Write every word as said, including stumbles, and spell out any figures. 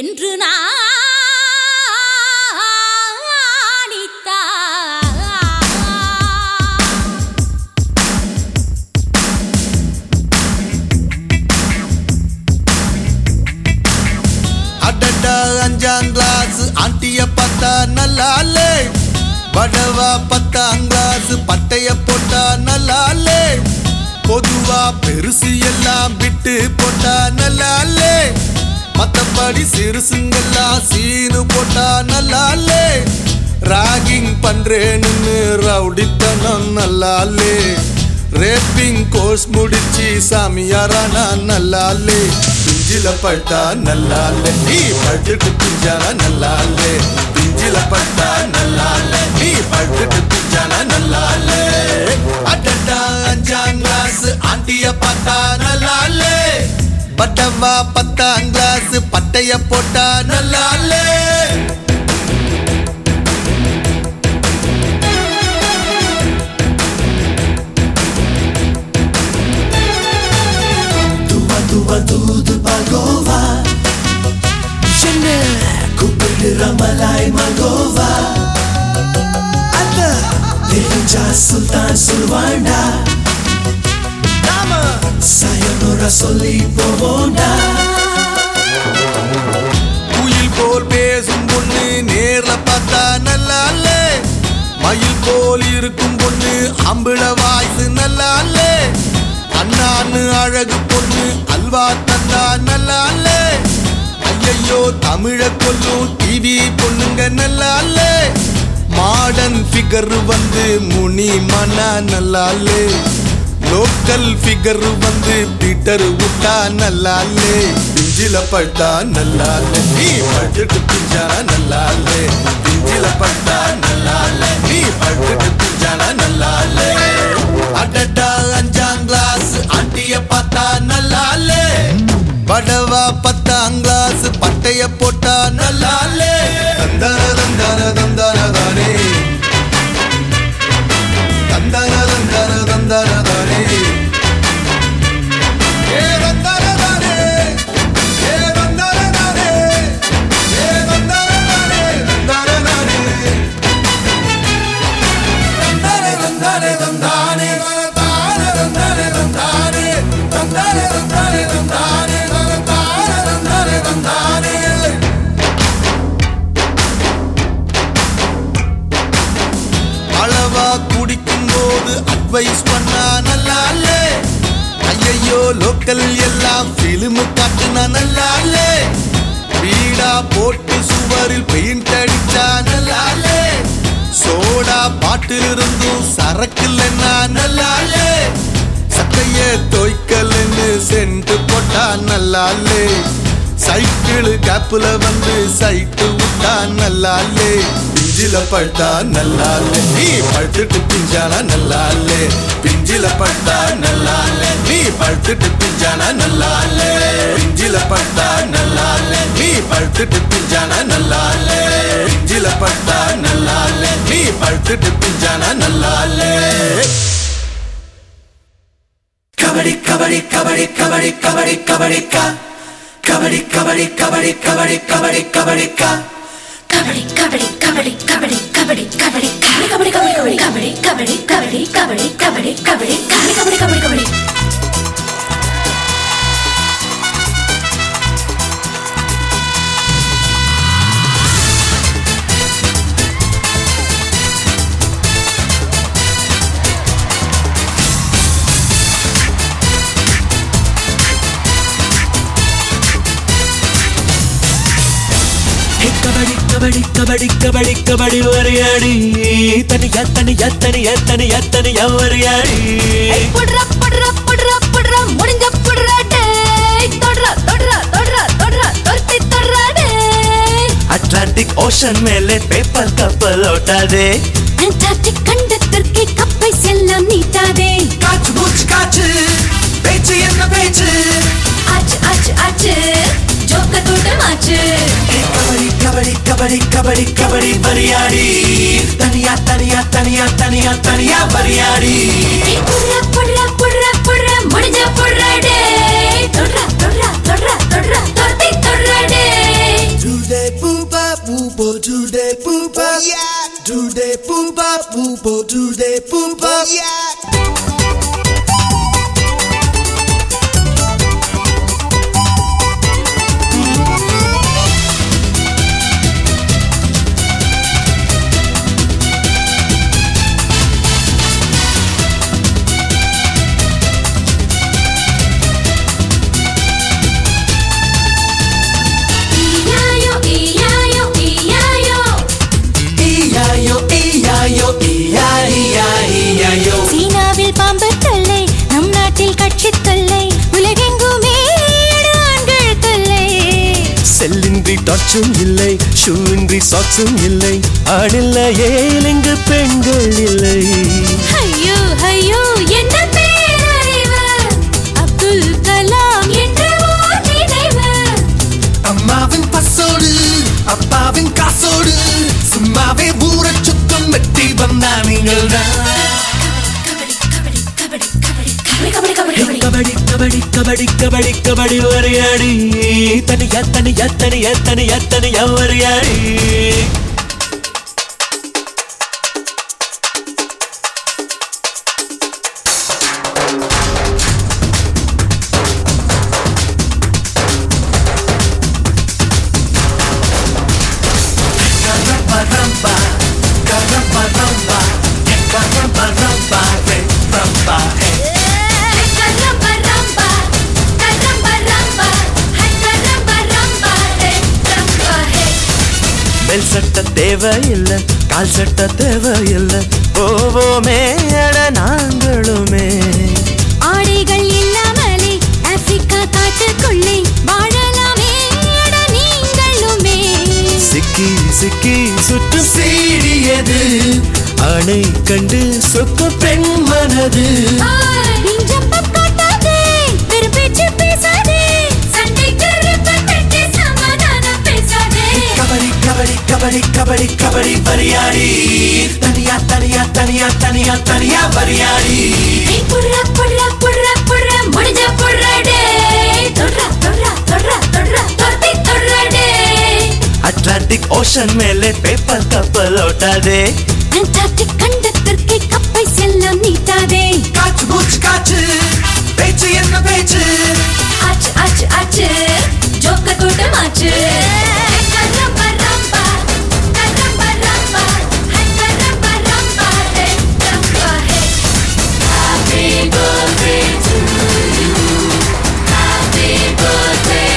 என்று நாணித்தார். அடடா அஞ்சாம் கிளாஸ் ஆண்டிய பார்த்தா நல்லாலே, வடவா பத்தாம் கிளாஸ் பட்டைய போட்டா நல்லாலே, பொதுவா பெருசு எல்லாம் விட்டு போட்டா நல்லாலே, மத்தபடி சிறுசுங்கெல்லாம் சீனு போட்டா நல்லாலே, ராகிங் பண்றேன்னு ரவுடித்தனம் நல்லாலே, ரேப்பிங் கோர்ஸ் முடிச்சு சாமியாரானா நல்லாலே, பிஞ்சில பட்டா நல்லாலே, நீ படுத்துட்டு பிஞ்சானா நல்லாலே, பிஞ்சில பட்டா நல்லாலே, நீ படுத்துட்டு பிஞ்சானா நல்லாலே. அடடா அஞ்சாம் கிளாஸ் ஆண்டிய பார்த்தா நல்லாலே, பட்டவா பத்தாம் கிளாஸ் பட்டைய போட்டா நல்லாலே. Tuva tuva tudo pagova, Chanel கூப்பிடுற மலாய் மகோவா, அத தெரிஞ்சா சுல்தான் சொல்வாண்டா, நாம சாயனோர சொல்லி போவோண்டா. குயில் போல் பேசும் பொண்ணு நேர்ல பார்த்தா நல்லாலே, மயில் போல் இருக்கும் பொண்ணு அம்பிள வாய்ஸ் நல்லாலே, அண்ணான்னு அழகு பொண்ணு அல்வா தந்தா நல்லாலே, ஐயையோ தமிழ கொல்லும் டிவி பொண்ணுங்க நல்லாலே, மாடர்ன் ஃபிகர் வந்து முனி மனா நல்லாலே, லோக்கல் ஃபிகர் வந்து பீட்டர் விட்டா நல்லாலே, பிஞ்சில பட்டா நல்லாலே, நீ படுத்துட்டு பிஞ்சானா நல்லாலே, பிஞ்சில பட்டா நல்லாலே, நீ படுத்துட்டு பிஞ்சானா நல்லாலே. அடடா அஞ்சாம் கிளாஸ் ஆண்டிய பார்த்தா நல்லாலே, வடவா பத்தாம் கிளாஸ் பட்டைய போட்டா நல்லாலே, தந்தான தந்தான தந்தான தானே, தந்தான தந்தான தந்தான தானே, ஏ தந்தான தானே, ஏ தந்தான தானே, ஏ தந்தான தானே, தந்தான தானே, தந்தானே தந்தானே தந்தானே, தானே தந்தானே தந்தானே, தந்தானே தந்தானே தந்தானே, தானே தந்தானே தந்தானே. அளவா குடிக்கும் போது அட்வைஸ் பண்ணா நல்லாலே, ஐயையோ லோக்கல் எல்லாம் பிலிமு காட்டுனா நல்லாலே, வீடா போட்டு சுவரில் பெயிண்ட் அடிச்சா நல்லாலே, சோடா பாட்டில் இருந்தும் சரக்குலன்னா நல்லாலே, சட்டைய தோய்க்கலன்னு சென்று போட்டா நல்லாலே, சைக்கிள் கேப்புல வந்து சைட்டு விட்டா நல்லாலே, பிஞ்சில பட்டா நல்லாலே, நீ படுத்துட்டு பிஞ்சானா நல்லாலே, பிஞ்சில பட்டா நல்லாலே, நீ படுத்துட்டு பிஞ்சானா நல்லாலே, பிஞ்சில பட்டா நல்லாலே, நீ படுத்துட்டு பிஞ்சானா நல்லாலே, பிஞ்சில பட்டா நல்லாலே, நீ படுத்துட்டு பிஞ்சானா நல்லாலே. கபடி கபடி கபடி கபடி கபடி கபடிக்கா, கபடி கபடி கபடி கபடி கபடி கபடிக்கா, கபடி கபடி கபடி கபடி கபடி கபடி கபடி கபடி கபடி கபடி கபடி கபடி கபடி கபடி கபடி கபடி கபடி கபடி கபடி. கபடி கபடி கபடி கபடி கபடி வரையாடி, தனியா தனியா தனியா தனியா தனியா வரையாடி, புட்ரா புட்ரா புட்ரா புட்ரா முடிஞ்ச புட்ரா டேய், தொட்ரா தொட்ரா தொட்ரா தொட்ரா தொர்த்தி தொட்ரா டேய், அட்லாண்டிக் ஓஷன் மேலே பேப்பர் கப்பல் ஓட்டாதே, அண்டார்டிக் கண்டத்திற்கு கப்பை செல்லம் நீட்டாதே, காற்று மூச்சு காற்று பேச்சு என்ன பேச்சு, ஆச்சு ஆச்சு ஆச்சு ஜோக்க கூட்டமாச்சு, கபடி கபடி கபடி கபடி கபடி வரையாடி, தனியா தனியா தனியா தனியா தனியா வரையாடி, புட்ரா புட்ரா புட்ரா புட்ரா முடிஞ்ச புட்ரா டேய், தொட்ரா தொட்ரா தொட்ரா தொட்ரா தொர்த்தி தொட்ரா டேய். they poop up? Yeah. Do they poop up? Poop or do they poop up? Yeah. சீனாவில் பாம்பு தொல்லை, நம் நாட்டில் கட்சி தொல்லை, உலகெங்குமே ஆண்கள் தொல்லை. செல்லின்றி டார்ச்சும் இல்லை, ஷூவின்றி சாக்ஸும் இல்லை, ஆடில்லையே இங்கு பெண்கள் இல்லை. ஐயோ ஐயோ என்ன பேரறிவு, அப்துல் கலாம் என்ற ஓர் நினைவு. அம்மாவின் பசோடு அப்பாவின் காசோடு சும்மாவே ஊர சுத்தம் வெட்டி வந்தா நீங்கள் கபடி கபடி கபடி கபடி கபடி கபடி கபடி வரையாடி தனியா தனியா தனியா தனியா தனியா வரையாடி. மேல் சட்ட தேவையில்லை, கால் சட்ட தேவையில்லை, போவோமே அட நாங்களுமே. ஆடைகள் இல்லாமலே ஆப்பிரிக்கா காட்டுக்குள்ளே வாழலாமே அட நீங்களுமே. சிக்கி சிக்கி சுற்று சீடியது ஆணை கண்டு சொக்கு பெண் மனது. கபடி கபடி கபடி வரியாடி தனியா தனியா தனியா தனியா தனியா வரியாடி. புர்ரா புர்ரா புர்ரா புர்ரா முடிஞ்ச புர்ரடே தொர்ரா தொர்ரா தொர்ரா தொர்ரா தொர்த்தி தொர்ரடே. அட்லாண்டிக் ஓஷன் மேலே பேப்பர் கப்பல் ஓட்டாதே, அண்டார்டிக் கண்டத்திற்கு கப்பை செல்லம் நீட்டாதே. காற்று மூச்சு